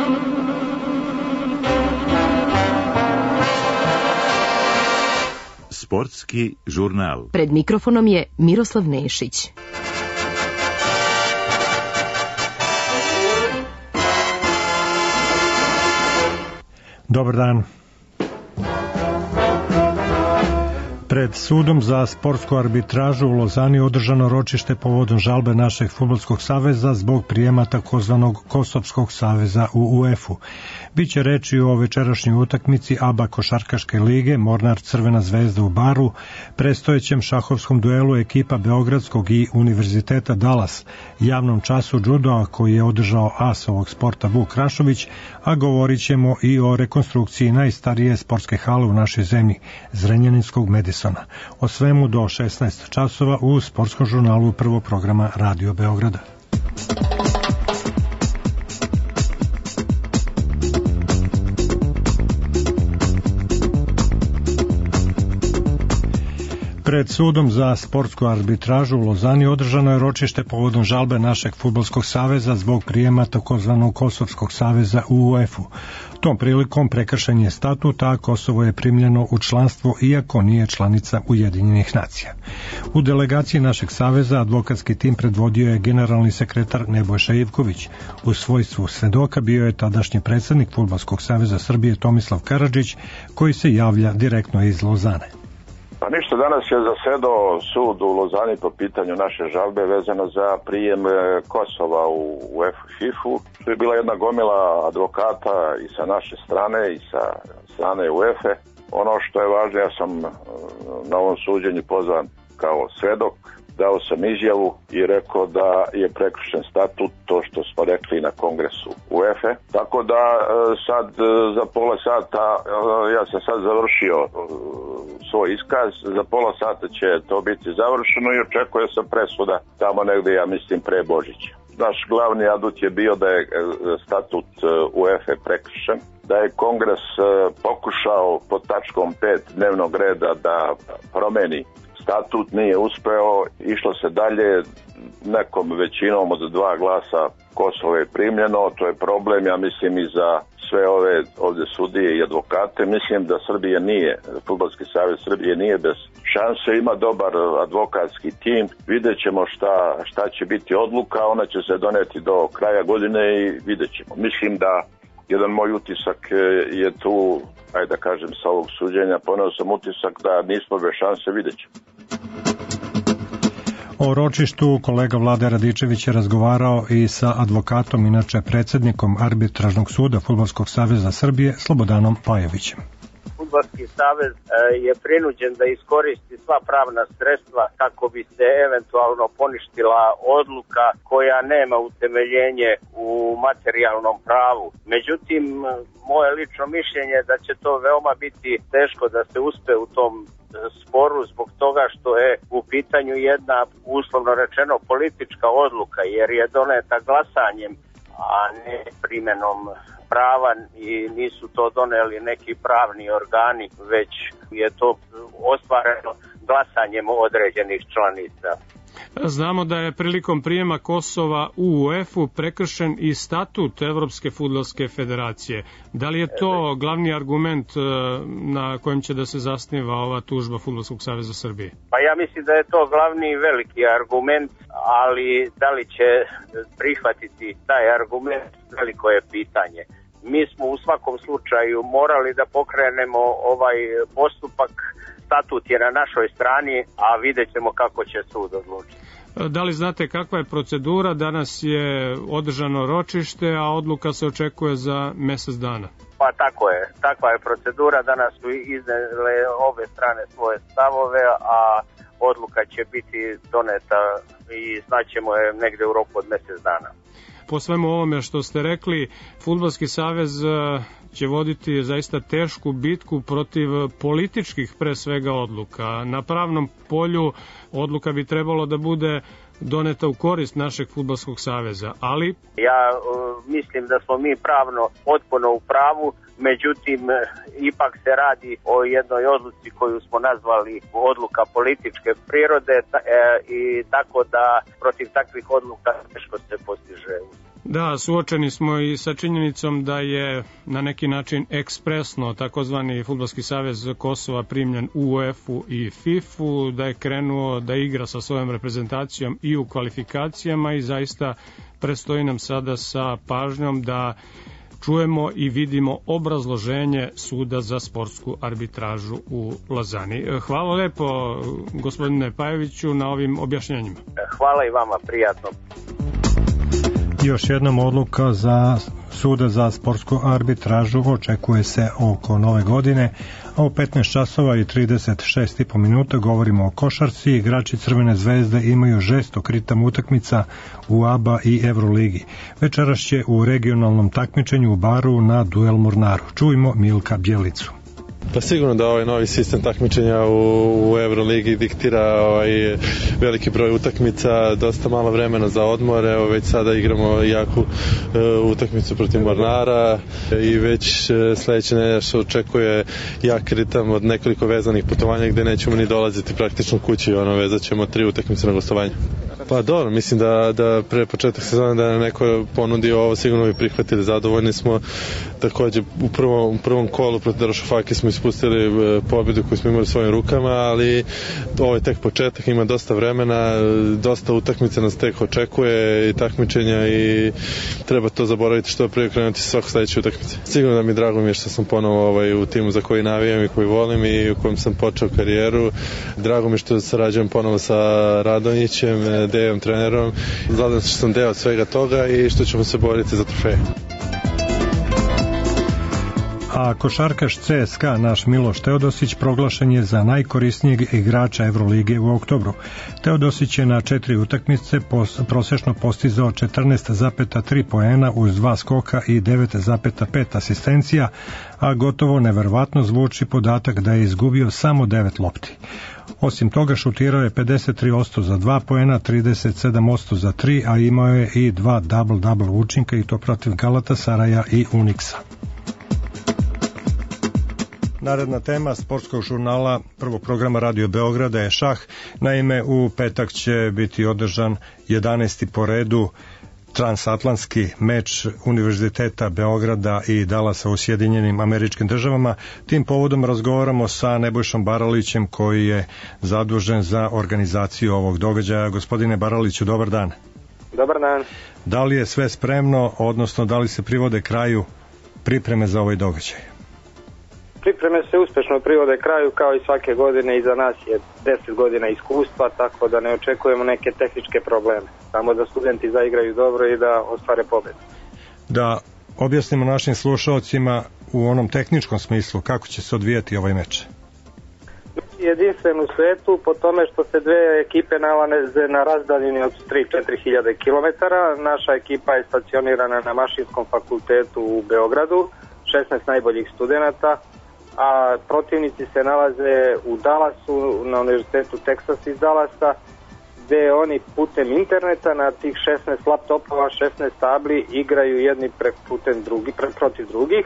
Sportski žurnal. Pred mikrofonom je Miroslav Nešić. Dobar dan. Pred sudom za sportsku arbitražu u Lozani održano ročište povodom žalbe našeg fudbalskog saveza zbog prijema takozvanog Kosovskog saveza u UEFA-u. Biće reči o večerašnjoj utakmici ABA košarkaške lige Mornar Crvena zvezda u Baru, predstojećem šahovskom duelu ekipa Beogradskog i Univerziteta Dallas, javnom času džudoa koji je održao as ovog sporta Vuk Rašović, a govorit ćemo i o rekonstrukciji najstarije sportske hale u našoj zemlji, Zrenjaninskog Madisona. O svemu do 16 časova u sportskom žurnalu prvog programa Radio Beograda. Pred sudom za sportsku arbitražu u Lozani održano je ročište povodom žalbe našeg fudbalskog saveza zbog prijema takozvanog Kosovskog saveza u UEFA-u. Tom prilikom prekršen je statut, a Kosovo je primljeno u članstvo iako nije članica Ujedinjenih nacija. U delegaciji našeg saveza advokatski tim predvodio je generalni sekretar Nebojša Ivković. U svojstvu svedoka bio je tadašnji predsjednik Fudbalskog saveza Srbije Tomislav Karadžić, koji se javlja direktno iz Lozane. Pa ništa, danas je zasedao sud u Lozani po pitanju naše žalbe vezano za prijem Kosova u UEFA FIFA-u. Tu je bila jedna gomila advokata i sa naše strane i sa strane UEFA. Ono što je važno, ja sam na ovom suđenju pozvan kao svedok, dao sam izjavu i rekao da je prekršen statut, to što smo rekli na kongresu UEFA. Tako da sad za pola sata, ja sam sad završio svoj iskaz, za pola sata će to biti završeno i očekuje se presuda tamo negdje, ja mislim, pre Božića. Naš glavni adut je bio da je statut UEFA prekršen, da je kongres pokušao pod tačkom 5 dnevnog reda da promeni statut, nije uspeo, išlo se dalje, nekom većinom od 2 glasa Kosovo je primljeno, to je problem, ja mislim, i za sve ove ovdje sudije i advokate. Mislim da Srbije nije, Fudbalski savez Srbije nije bez šanse, ima dobar advokatski tim, vidjet ćemo šta će biti odluka, ona će se doneti do kraja godine i vidjet ćemo. Mislim da jedan moj utisak je tu, ajde da kažem, sa ovog suđenja, poneo sam utisak da nismo bez šanse, vidjet ćemo. O ročištu kolega Vlade Radičević je razgovarao i sa advokatom, inače predsjednikom Arbitražnog suda Fudbalskog saveza Srbije, Slobodanom Pajovićem. Fudbalski savez je prinuđen da iskoristi sva pravna sredstva kako bi se eventualno poništila odluka koja nema utemeljenje u materijalnom pravu. Međutim, moje lično mišljenje je da će to veoma biti teško da se uspe u tom sporu zbog toga što je u pitanju jedna, uslovno rečeno, politička odluka, jer je doneta glasanjem, a ne primjenom prava, i nisu to doneli neki pravni organi, već je to ostvareno glasanjem određenih članica. Znamo da je prilikom prijema Kosova u UEFA-u prekršen i statut Evropske fudbalske federacije. Da li je to glavni argument na kojem će da se zasniva ova tužba Fudbalskog saveza Srbije? Pa ja mislim da je to glavni veliki argument, ali da li će prihvatiti taj argument, veliko je pitanje. Mi smo u svakom slučaju morali da pokrenemo ovaj postupak. Statut je na našoj strani, a vidjet ćemo kako će sud odlučiti. Da li znate kakva je procedura? Danas je održano ročište, a odluka se očekuje za mjesec dana. Pa tako je. Takva je procedura. Danas su iznele obe strane svoje stavove, a odluka će biti doneta i znaćemo je negdje u roku od mjesec dana. Po svemu ovome što ste rekli, Fudbalski savez će voditi zaista tešku bitku protiv političkih, pre svega, odluka. Na pravnom polju odluka bi trebalo da bude doneta u korist našeg Fudbalskog saveza, ali... Ja mislim da smo mi pravno potpuno u pravu, međutim, ipak se radi o jednoj odluci koju smo nazvali odluka političke prirode i tako da protiv takvih odluka teško se postiže. Da, suočeni smo i sa činjenicom da je na neki način ekspresno takozvani Fudbalski savez Kosova primljen u UEFA-u i FIFA-u, da je krenuo da igra sa svojom reprezentacijom i u kvalifikacijama i zaista predstoji nam sada sa pažnjom da čujemo i vidimo obrazloženje Suda za sportsku arbitražu u Lozani. Hvala lepo, gospodine Pajoviću, na ovim objašnjenjima. Hvala i vama, prijatno. Još jednom odluka za Suda za sportsku arbitražu očekuje se oko nove godine, a u 15 časova i 36,5 minuta govorimo o košarci. Igrači Crvene zvezde imaju žestok ritam utakmica u ABA i Euroligi. Večeras će u regionalnom takmičenju u Baru na duel Mornaru. Čujmo Milka Bjelicu. Pa sigurno da ovaj novi sistem takmičenja u Euroligi diktira veliki broj utakmica, dosta malo vremena za odmor. Evo već sada igramo jaku utakmicu protiv Mornara i već sledeće nedelje se očekuje jak ritam od nekoliko vezanih putovanja gde nećemo ni dolaziti praktično kući, vezat ćemo 3 utakmice na gostovanje. Pa dobro, mislim da pre početak sezona da neko ponudi ovo, sigurno bi prihvatili, zadovoljni smo. Takođe u prvom kolu protiv Darušafake smo ispustili pobedu koju smo imali svojim rukama, ali ovo je tek početak, ima dosta vremena, dosta utakmica nas tek očekuje i takmičenja i treba to zaboraviti što prije krenuti svako sledeće utakmice. Sigurno da mi drago mi je što sam ponovo u timu za koji navijam i koji volim i u kojem sam počeo karijeru. Drago mi je što sarađujem ponovo sa Radonjićem, Dejom trenerom. Zadovoljan sam što sam deo svega toga i što ćemo se boriti za trofeje. A košarkaš CSKA, naš Miloš Teodosić, proglašen je za najkorisnijeg igrača Evrolige u oktobru. Teodosić je na 4 utakmice prosečno postizao 14,3 poena uz 2 skoka i 9,5 asistencija, a gotovo neverovatno zvuči podatak da je izgubio samo 9 lopti. Osim toga šutirao je 53% za 2 poena, 37% za 3, a imao je i 2 double-double učinka i to protiv Galatasaraja i Unixa. Naredna tema sportskog žurnala prvog programa Radio Beograda je šah. Naime, u petak će biti održan 11. po redu transatlantski meč Univerziteta Beograda i Dallasa u Sjedinjenim Američkim Državama. Tim povodom razgovaramo sa Nebojšom Baralićem koji je zadužen za organizaciju ovog događaja. Gospodine Baraliću, dobar dan. Dobar dan. Da li je sve spremno, odnosno da li se privode kraju pripreme za ovaj događaj? Pripreme se uspešno privode kraju kao i svake godine, iza nas je 10 godina iskustva, tako da ne očekujemo neke tehničke probleme. Samo da studenti zaigraju dobro i da ostvare pobedu. Da objasnimo našim slušalcima u onom tehničkom smislu kako će se odvijati ovaj meč. Jedinstven u svetu po tome što se dve ekipe nalaze na razdaljini od 3-4 hiljade kilometara. Naša ekipa je stacionirana na Mašinskom fakultetu u Beogradu, 16 najboljih studenata, a protivnici se nalaze u Dallasu, na Univerzitetu Teksas iz Dallasa, gde oni putem interneta na tih 16 laptopova, 16 tabli igraju jedni protiv drugih.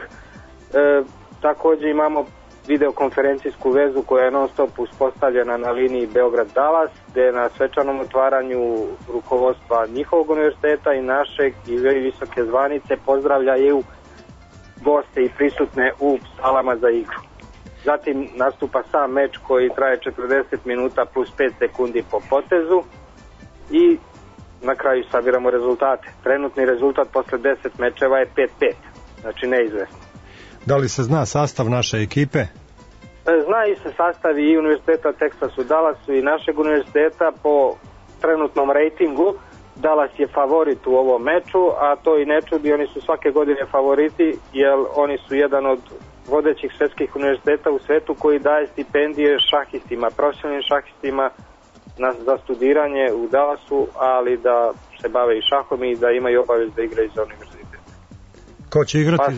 Takođe imamo videokonferencijsku vezu koja je non stop uspostavljena na liniji Beograd-Dallas, gde na svečanom otvaranju rukovodstva njihovog univerziteta i našeg i visoke zvanice pozdravljaju goste i prisutne u salama za igru. Zatim nastupa sam meč koji traje 40 minuta plus 5 sekundi po potezu i na kraju sabiramo rezultate. Trenutni rezultat posle 10 mečeva je 5-5, znači neizvesno. Da li se zna sastav naše ekipe? Znaju se sastavi i Univerziteta Teksas u Dallasu i našeg univerziteta. Po trenutnom rejtingu Dallas je favorit u ovom meču, a to i ne čudi, oni su svake godine favoriti, jer oni su jedan od vodećih svetskih univerziteta u svetu koji daje stipendije šahistima, profesionalnim šahistima za studiranje u Dallasu, ali da se bave i šahom i da imaju obavez da igraju za univerzitet. Ko će igrati?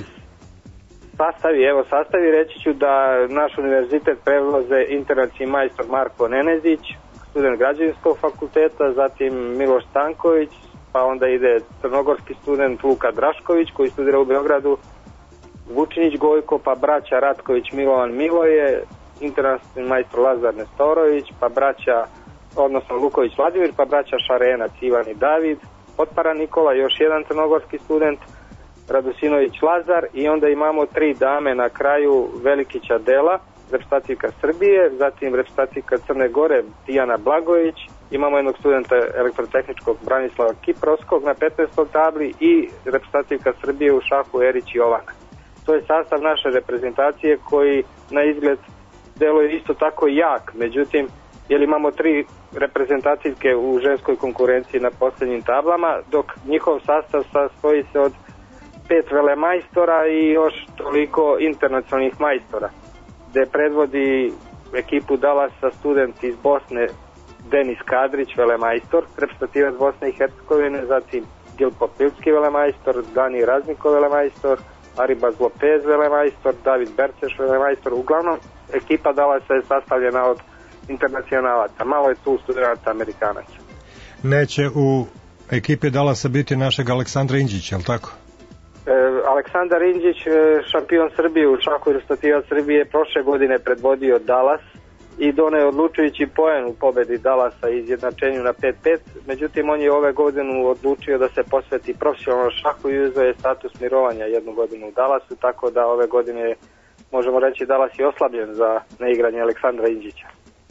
Sastavi, reći ću da naš univerzitet predlaze internacionalni majstor Marko Nenezić, student građevinskog fakulteta, zatim Miloš Stanković, pa onda ide crnogorski student Luka Drašković koji studira u Beogradu, Vučinić Gojko, pa braća Ratković Milovan Miloje, internacionalni majstor Lazar Nestorović, pa braća, odnosno Luković Vladimir, pa braća Šarenac Ivan i David, Potpara Nikola, još jedan crnogorski student, Radosinović Lazar, i onda imamo 3 dame na kraju, Velikića Dela, reprezentativka Srbije, zatim reprezentativka Crne Gore, Tijana Blagović, imamo jednog studenta elektrotehničkog Branislava Kiprovskog na 15. tabli i reprezentativka Srbije u šahu Erić Jovana. To je sastav naše reprezentacije koji na izgled deluje isto tako jak, međutim, jer imamo 3 reprezentativke u ženskoj konkurenciji na posljednjim tablama, dok njihov sastav sastoji se od 5 velemajstora i još toliko internacionalnih majstora, gde predvodi ekipu Dallasa student iz Bosne Denis Kadrić, velemajstor, reprezentativac Bosne i Hercegovine, zatim Gil Popilski, velemajstor, Dani Raznikov, velemajstor, Aribaz Lopez, velemajstor, David Berceš, velemajstor. Uglavnom, ekipa Dallasa je sastavljena od internacionalaca. Malo je tu studenta Amerikanaca. Neće u ekipi Dallasa biti našeg Aleksandra Inđića, je li tako? Aleksandar Inđić, šampion Srbije u šahu i reprezentativac Srbije, prošle godine predvodio Dallas i doneo odlučujući poen u pobedi Dallasa i izjednačenju na 5-5, međutim on je ove godinu odlučio da se posveti profesionalnom šahu i uzeo je status mirovanja 1 godinu u Dallasu, tako da ove godine možemo reći Dallas je oslabljen za neigranje Aleksandra Inđića.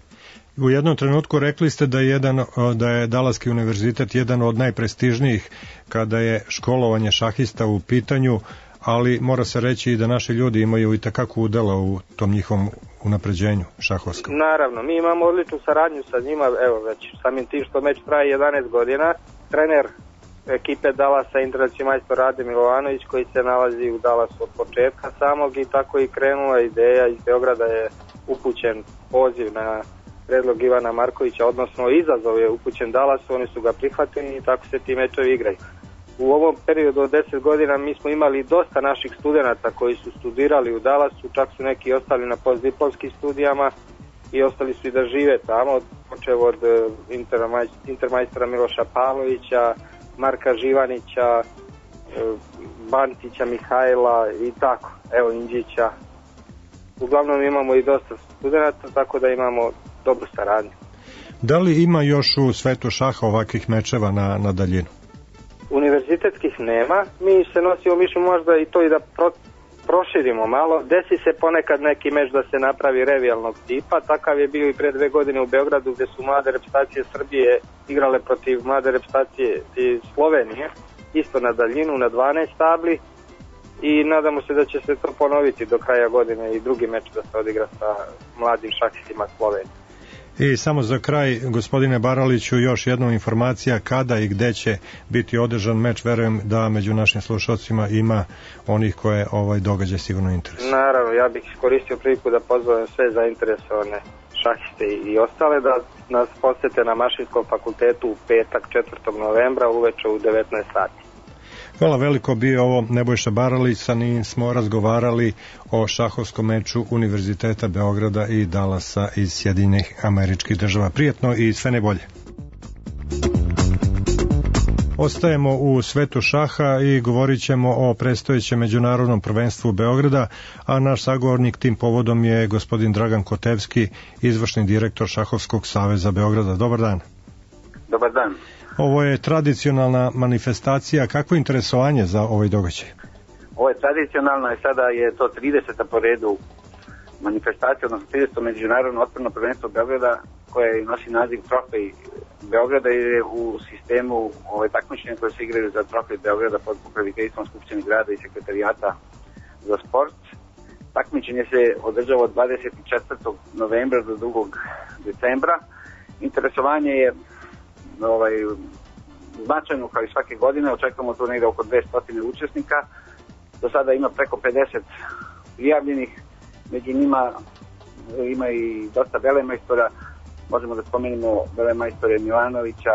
U jednom trenutku rekli ste da je Dallaski univerzitet jedan od najprestižnijih kada je školovanje šahista u pitanju, ali mora se reći i da naši ljudi imaju i takako udela u tom njihovom unapređenju šahovskom. Naravno, mi imamo odličnu saradnju sa njima, evo već samim tim što meč traje 11 godina. Trener ekipe Dallasa, internacionalni majstor Rade Milovanović, koji se nalazi u Dallasu od početka samog, i tako i krenula ideja. Iz Beograda je upućen poziv na predlog Ivana Markovića, odnosno izazov je upućen Dallasu, oni su ga prihvatili i tako se ti mečevi igraju. U ovom periodu od 10 godina mi smo imali dosta naših studenata koji su studirali u Dallasu, čak su neki ostali na postdiplomskim studijama i ostali su i da žive tamo, počev od intermajstora Miloša Pavlovića, Marka Živanića, Bantića Mihajla i tako, evo Inđića. Uglavnom imamo i dosta studenata, tako da imamo dobru saradnju. Da li ima još u svetu šaha ovakvih mečeva na daljinu? Univerzitetskih nema, mi se nosimo mišlju možda i to i da proširimo malo. Desi se ponekad neki meč da se napravi revijalnog tipa, takav je bio i pre 2 godine u Beogradu, gde su mlade reprezentacije Srbije igrale protiv mlade reprezentacije iz Slovenije, isto na daljinu, na 12 tabli, i nadamo se da će se to ponoviti do kraja godine i drugi meč da se odigra sa mladim šahistima Slovenije. I samo za kraj, gospodine Baraliću, još jedna informacija kada i gde će biti održan meč. Verujem da među našim slušalcima ima onih koje ovaj događaj sigurno interesuje. Naravno, ja bih iskoristio priliku da pozovem sve zainteresovane šahiste i ostale da nas posete na Mašinskom fakultetu u petak 4. novembra uveče u 19 sati. Hvala veliko, bio ovo Nebojša Baralić, sa njim smo razgovarali o šahovskom meču Univerziteta Beograda i Dallasa iz Sjedinjenih Američkih Država. Prijetno i sve najbolje. Ostajemo u svetu šaha i govorit ćemo o predstojećem međunarodnom prvenstvu Beograda, a naš sagovornik tim povodom je gospodin Dragan Kotevski, izvršni direktor Šahovskog saveza Beograda. Dobar dan. Dobar dan. Ovo je tradicionalna manifestacija. Kakvo je interesovanje za ovaj događaj? Ovo je tradicionalno i sada je to 30. po redu manifestacija, odnosno 30. međunarodno otvoreno prvenstvo Beograda, koje nosi naziv Trofej Beograda, i je u sistemu takmičenja koje se igraju za Trofej Beograda pod pokroviteljstvom Skupštine grada i sekretarijata za sport. Takmičenje se održava od 24. novembra do 2. decembra. Interesovanje je značajno kao i svake godine, očekujemo tu negde oko 200 učesnika. Do sada ima preko 50 prijavljenih, među njima ima i dosta velemajstora. Možemo da spomenemo velemajstore Milanovića,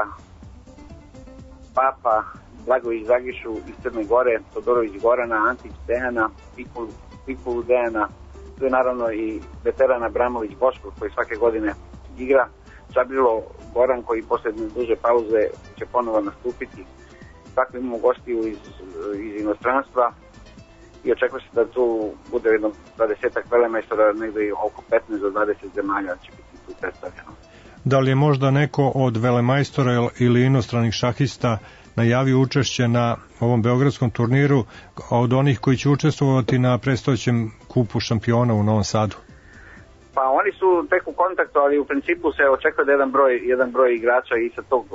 Papa, Blagović Zagišu iz Crne Gore, Todorović Gorana, Antić Dejana, Pikulu Dejana. Tu je naravno i veteran Abramović Boško koji svake godine igra. Čabrilo Goran koji posle duže pauze će ponovo nastupiti. Tako imamo gostiju iz inostranstva i očekuje se da tu bude jedno 20-ak velemajstora, negde oko 15 do 20 zemalja će biti tu predstavljeno. Da li je možda neko od velemajstora ili inostranih šahista najavio učešće na ovom beogradskom turniru od onih koji će učestvovati na predstojećem kupu šampiona u Novom Sadu? Pa oni su tek u kontaktu, ali u principu se očekuje da jedan broj igrača i sa tog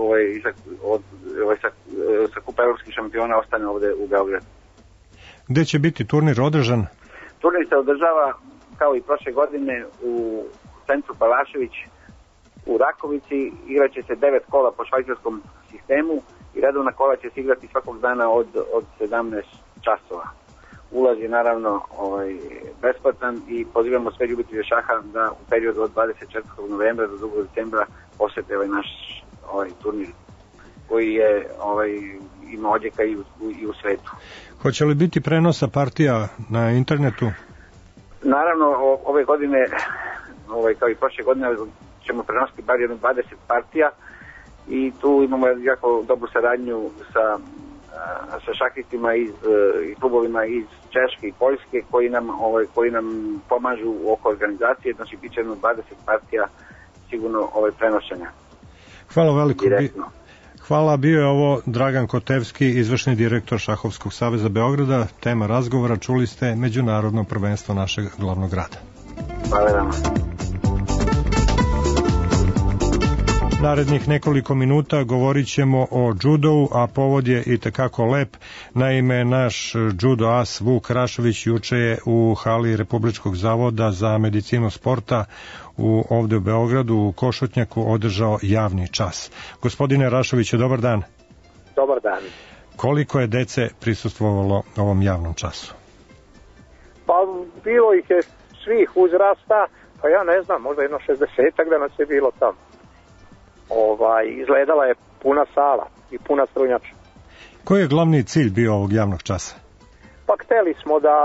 sa kupa evropskih šampiona ostane ovde u Beogradu. Gde će biti turnir održan? Turnir se održava kao i prošle godine u centru Palašević u Rakovici. Igraće se 9 kola po švajcarskom sistemu i redovna kola će se igrati svakog dana od 17 časova. Ulaz je naravno besplatan i pozivamo sve ljubitelje šaha da u periodu od 24. novembra do 2. decembra posete naš turnir koji je ima odjeka i u svetu. Hoće li biti prenosa partija na internetu? Naravno, ove godine, kao i prošle godine, ćemo prenositi bar jedno 20 partija i tu imamo jako dobru saradnju sa šahistima i klubovima iz Češke i Poljske koji nam pomažu oko organizacije, znači bit će jedno 20 partija sigurno prenošenja. Hvala veliko. Direktno. Hvala, bio je ovo Dragan Kotevski, izvršni direktor Šahovskog saveza Beograda. Tema razgovora, čuli ste, međunarodno prvenstvo našeg glavnog grada. Hvala vam. Narednih nekoliko minuta govorit ćemo o džudou, a povod je i tekako lep. Naime, naš džudo as Vuk Rašović juče je u hali Republičkog zavoda za medicinu sporta ovde u Beogradu u Košutnjaku održao javni čas. Gospodine Rašoviću, dobar dan. Dobar dan. Koliko je dece prisustvovalo ovom javnom času? Pa bilo ih je svih uzrasta, pa ja ne znam, možda jedno 60-ak da nas je bilo tamo. Izgledala je puna sala i puna strunjača. Koji je glavni cilj bio ovog javnog časa? Pa hteli smo da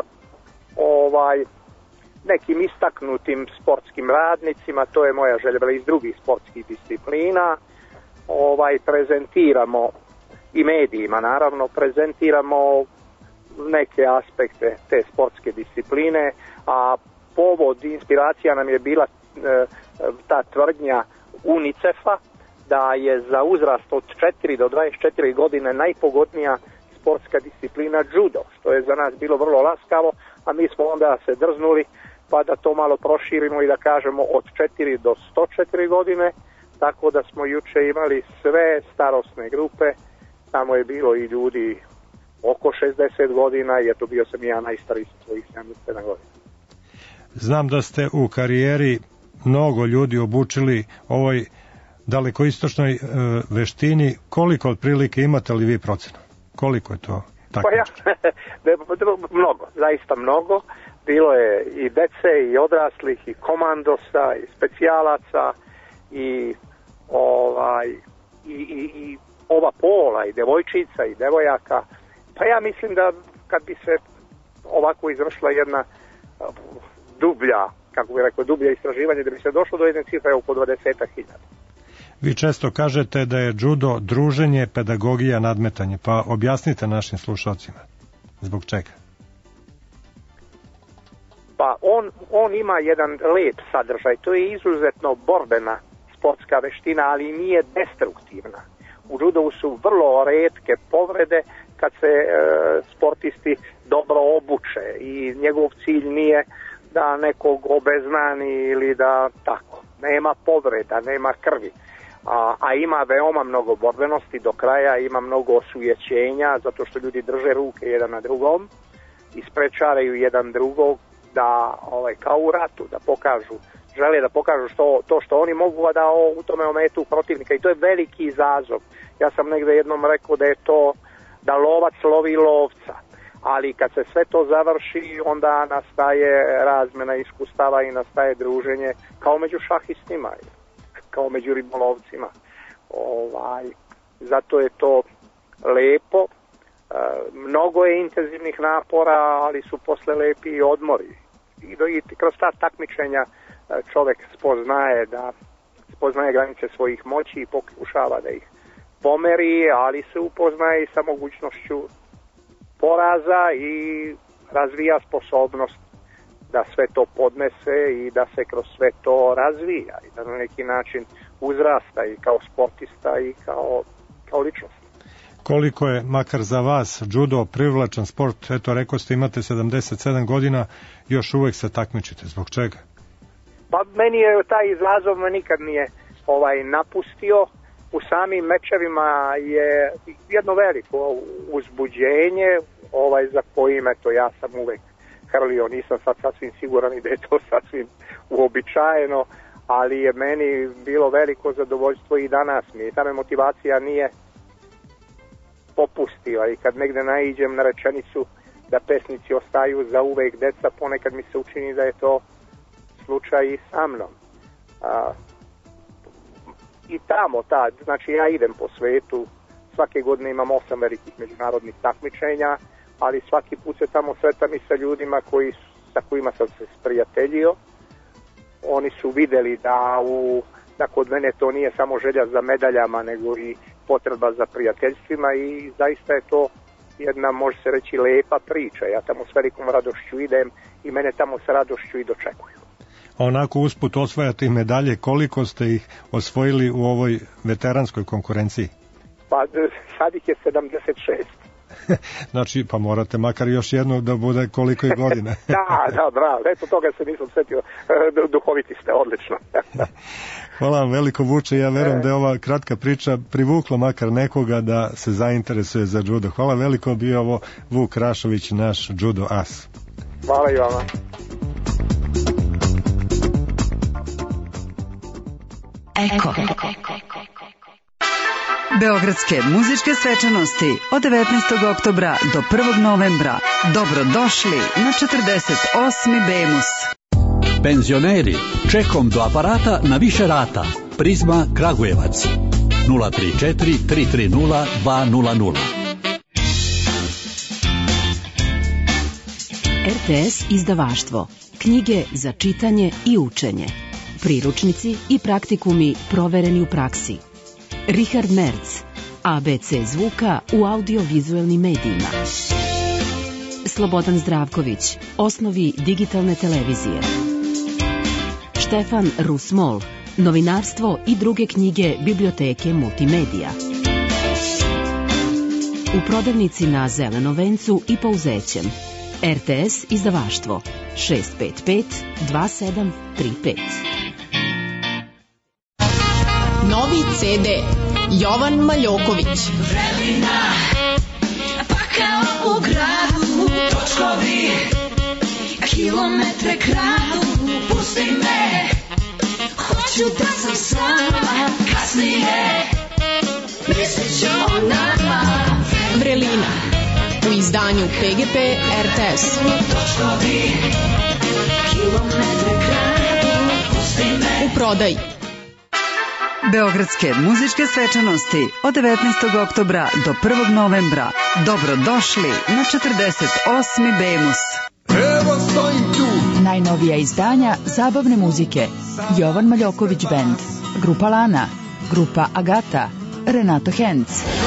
nekim istaknutim sportskim radnicima, to je moja želja iz drugih sportskih disciplina, prezentiramo i medijima naravno, prezentiramo neke aspekte te sportske discipline, a povod, inspiracija nam je bila ta tvrdnja UNICEF-a da je za uzrast od 4 do 24 godine najpogodnija sportska disciplina judo, što je za nas bilo vrlo laskavo, a mi smo onda se drznuli pa da to malo proširimo i da kažemo od 4 do 104 godine, tako da smo juče imali sve starosne grupe, tamo je bilo i ljudi oko 60 godina, jer to bio sam i ja najstariji sa svojih 77 godina. Znam da ste u karijeri mnogo ljudi obučili ovoj dalekoistočnoj veštini. Koliko otprilike imate li vi procena? Koliko je to takmičenje? Mnogo, zaista mnogo. Bilo je i dece, i odraslih, i komandosa, i specijalaca, i ova pola, i devojčica, i devojaka. Pa ja mislim da kad bi se ovako izvršila jedna dublja istraživanje, da bi se došlo do jedne cifre oko 20.000. Vi često kažete da je judo druženje, pedagogija, nadmetanje, pa objasnite našim slušalcima. Zbog čega? Pa on ima jedan lep sadržaj, to je izuzetno borbena sportska veština, ali nije destruktivna. U judovu su vrlo retke povrede kad se sportisti dobro obuče i njegov cilj nije da nekog obeznani ili da tako. Nema povreda, nema krvi. A ima veoma mnogo borbenosti do kraja, ima mnogo osujećenja, zato što ljudi drže ruke jedan na drugom i sprečaraju jedan drugog da, kao u ratu, da pokažu, žele da pokažu to što oni mogu, a da u tome ometu protivnika. I to je veliki izazov. Ja sam negde jednom rekao da je to da lovac lovi lovca. Ali kad se sve to završi, onda nastaje razmena iskustava i nastaje druženje kao među šahistima, kao među ribolovcima. Zato je to lepo. Mnogo je intenzivnih napora, ali su posle lepi i odmori. I kroz ta takmičenja čovek spoznaje granice svojih moći i pokušava da ih pomeri, ali se upoznaje i sa mogućnošću poraza i razvija sposobnost da sve to podnese i da se kroz sve to razvija i da na neki način uzrasta i kao sportista i kao ličnost. Koliko je, makar za vas, judo privlačan sport? Eto, rekao ste, imate 77 godina, još uvek se takmičite. Zbog čega? Pa meni je taj izazov me nikad nije napustio. U samim mečevima je jedno veliko uzbuđenje za kojim, eto, ja sam uvek hrlio, nisam sad sasvim siguran i da je to sasvim uobičajeno, ali je meni bilo veliko zadovoljstvo i danas mi. Ta me motivacija nije popustila i kad negde naiđem na rečenicu da pesnici ostaju za uvek deca, ponekad mi se učini da je to slučaj i sa mnom. I tamo, znači ja idem po svetu, svake godine imam 8 velikih međunarodnih takmičenja, ali svaki put se tamo sretam i sa ljudima sa kojima sam se sprijateljio. Oni su videli da kod mene to nije samo želja za medaljama, nego i potreba za prijateljstvima i zaista je to jedna, može se reći, lepa priča. Ja tamo s velikom radošću idem i mene tamo sa radošću i dočekuju. Onako usput osvajate i medalje, koliko ste ih osvojili u ovoj veteranskoj konkurenciji? Pa sad ih je 76. Znači, pa morate makar još jedno da bude koliko i godine. Da, bravo, eto toga se nisam setio, duhoviti ste, odlično. Hvala vam veliko, Vuče, ja verujem da je ova kratka priča privukla makar nekoga da se zainteresuje za judo. Hvala veliko, bio ovo Vuk Rašović, naš judo as. Hvala i vama. Eko. Beogradske muzičke svečanosti od 19. oktobra do 1. novembra. Dobrodošli na 48. Bemus. Penzioneri, čekom do aparata na više rata. Prizma Kragujevac 034 330 200. RTS izdavaštvo. Knjige za čitanje i učenje. Priručnici i praktikumi provereni u praksi. Richard Merc, ABC zvuka u audiovizuelnim medijima. Slobodan Zdravković, osnovi digitalne televizije. Štefan Rusmol, novinarstvo i druge knjige biblioteke multimedija. U prodavnici na Zelenom vencu i Pouzećem. RTS izdavaštvo 655 2735. Novi CD Jovan Maljoković. Vrelina, pa kao u gradu, točkovi, kilometre kradu, pusti me, hoću da sam sama, kasnije, mislit ću o nama. Vrelina, u izdanju PGP RTS. Točkovi, kilometre kradu, pusti me. U prodaji. Beogradske muzičke svečanosti od 19. oktobra do 1. novembra. Dobrodošli na 48. Bemus. Evo stojim tu. Najnovija izdanja zabavne muzike. Jovan Maljoković Band, Grupa Lana, Grupa Agata, Renato Henc,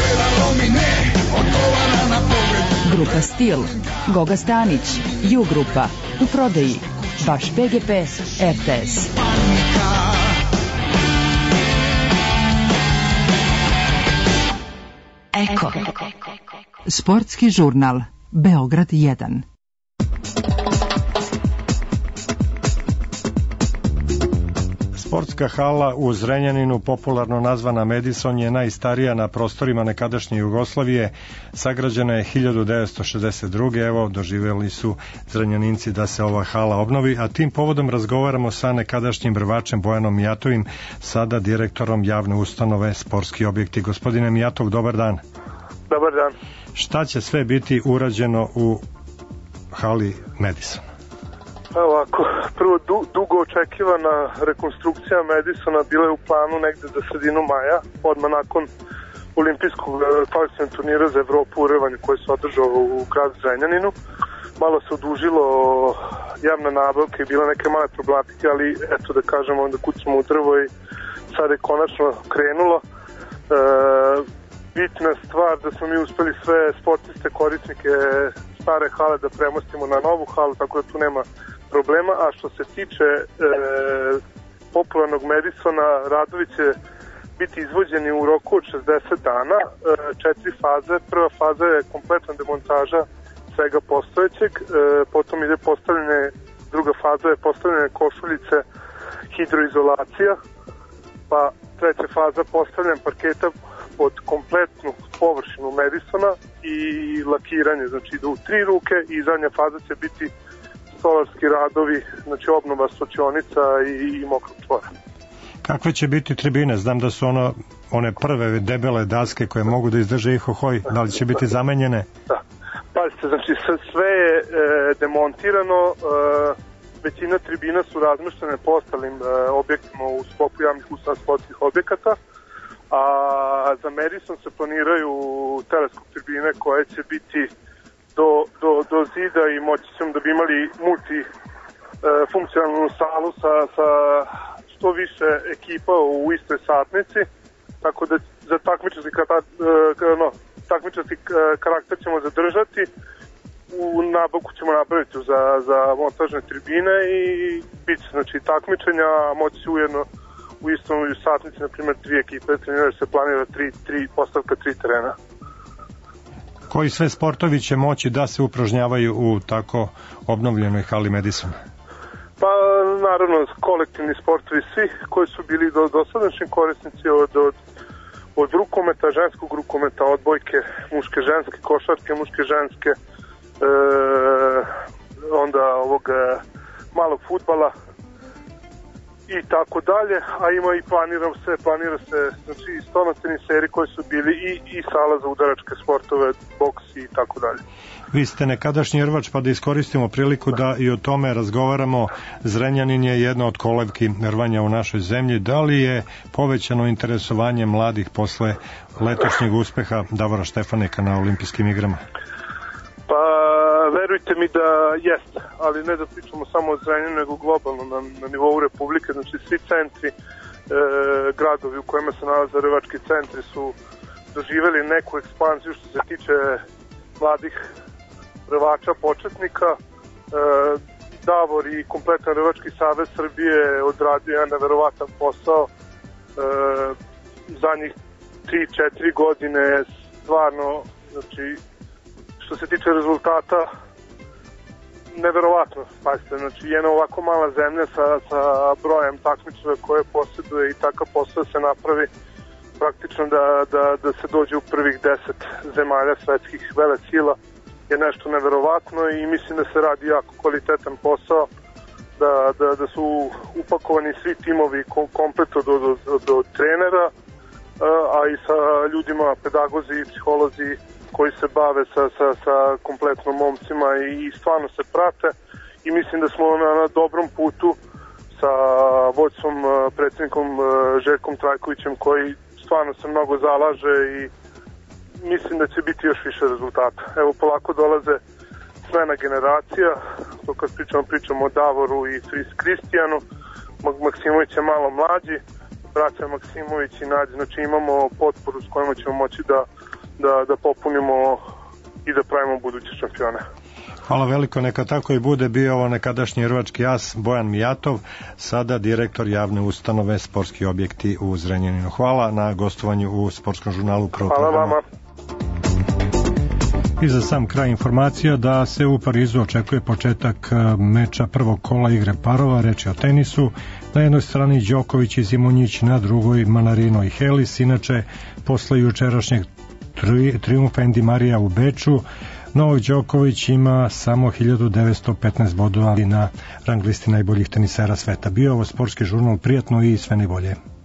Grupa Stil, Goga Stanić, Ju Grupa, u prodaji, Baš PGP RTS. Eko. Sportski žurnal Beograd 1. Sportska hala u Zrenjaninu, popularno nazvana Madison, je najstarija na prostorima nekadašnje Jugoslavije. Sagrađena je 1962. Evo, doživjeli su Zrenjaninci da se ova hala obnovi, a tim povodom razgovaramo sa nekadašnjim brvačem Bojanom Mijatovim, sada direktorom javne ustanove Sportski objekti. Gospodine Mijatov, dobar dan. Dobar dan. Šta će sve biti urađeno u hali Madison? Ovako, prvo dugo očekivana rekonstrukcija Madisona bila je u planu negde za sredinu maja, odmah nakon olimpijskog kvalifikovanog turnira za Evropu u rvanju koji se održao u gradu Zrenjaninu. Malo se odužilo javna nabavka i bila neke male problematike, ali eto da kažemo, onda kucamo u drvo i sad je konačno krenulo. Bitna stvar da smo mi uspeli sve sportiste, korisnike stare hale da premostimo na novu halu, tako da tu nema problema. A što se tiče popularnog Madisona, radovi će biti izvođeni u roku od 60 dana, 4 faze. Prva faza je kompletna demontaža svega postojećeg, potom ide postavljanje, druga faza je postavljanje košuljice hidroizolacija, pa treća faza postavljanje parketa pod kompletnu površinu Madisona i lakiranje, znači ide u 3 ruke, i zadnja faza će biti stolarski radovi, znači obnova stočionica i mokrog čvora. Kakve će biti tribine? Znam da su one prve debele daske koje mogu da izdrže i hohoj, da li će biti zamenjene? Da. Pazite, znači sve je demontirano, većina tribina su razmeštene po ostalim objektima u sklopu javnih ustanova sportskih objekata, a za Madison se planiraju teleskop tribine koje će biti do zida i moći ćemo da bi imali multifunkcionalnu salu sa što više ekipa u istoj satnici, tako da za takmičarski karakter ćemo zadržati. U nabavku ćemo napraviti za montažne tribine i bit će znači takmičenja, a moći će ujedno u istom satnici, na primjer 3 ekipe treniraju, se planira postavka 3 terena. Koji sve sportovi će moći da se upražnjavaju u tako obnovljenoj hali Madison? Pa naravno kolektivni sportovi svi koji su bili dosadašnji korisnici od rukometa, ženskog rukometa, odbojke, muške, ženske, košarke, muške, ženske, onda ovog malog fudbala i tako dalje, a ima i planira se znači stona teniseri koji su bili i sala za udaračke sportove, boks i tako dalje. Vi ste nekadašnji rvač, pa da iskoristimo priliku da i o tome razgovaramo. Zrenjanin je jedna od kolevki rvanja u našoj zemlji. Da li je povećano interesovanje mladih posle letošnjeg uspeha Davora Štefanika na olimpijskim igrama? Pa verujte mi da jeste, ali ne da pričamo samo o Zrenjaninu, nego globalno na nivou Republike. Znači svi centri, gradovi u kojima se nalaze rvački centri su doživeli neku ekspanziju što se tiče mladih rvača početnika. Davor i kompletan Rvački savez Srbije odradio jedan neverovatan posao. Zadnjih 3-4 godine stvarno, znači što se tiče rezultata, neverovatno. Pazite, znači jedna ovako mala zemlja sa brojem takmičara koje posjeduje i takav posao se napravi praktično da se dođe u prvih 10 zemalja svetskih velesila je nešto neverovatno i mislim da se radi jako kvalitetan posao, da su upakovani svi timovi kompletno do trenera, a i sa ljudima, pedagozi i psiholozi koji se bave sa kompletno momcima i stvarno se prate i mislim da smo na dobrom putu sa vođstvom, predsjednikom Željkom Trajkovićem koji stvarno se mnogo zalaže i mislim da će biti još više rezultata. Evo, polako dolaze smena generacija, to kad pričamo o Davoru i Kristijanu, Maksimović je malo mlađi, braća Maksimović i Nađi, znači imamo potporu s kojima ćemo moći da popunimo i da pravimo buduće šampione. Hvala veliko, neka tako i bude. Bio ovo nekadašnji rvački as Bojan Mijatov, sada direktor javne ustanove Sportski objekti u Zrenjaninu. Hvala na gostovanju u Sportskom žurnalu Prvog programa. Hvala vama. I za sam kraj informacija da se u Parizu očekuje početak meča prvog kola igre parova, reč je o tenisu. Na jednoj strani Đoković i Zimonjić, na drugoj Manarino i Helis. Inače, posle jučerašnjeg triumfa Andy Marija u Beču, Novak Đoković ima samo 1915 bodova na rang listi najboljih tenisera sveta. Bio ovo Sportski žurnal, prijatno i sve najbolje.